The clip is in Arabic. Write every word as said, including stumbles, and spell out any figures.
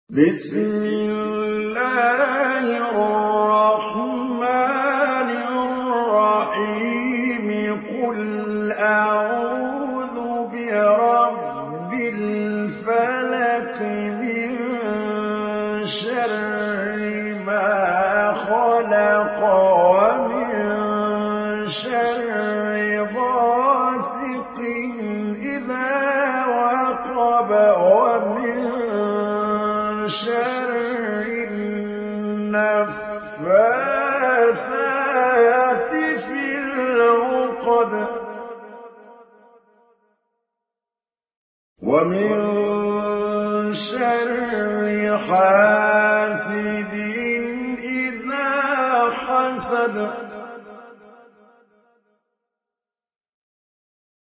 بسم الله الرحمن الرحيم قل أعوذ برب الفلق من شر ما خلق ومن شر غاسق إذا وقب ومن شر النفاثات في العقد ومن شر حاسد إذا حسد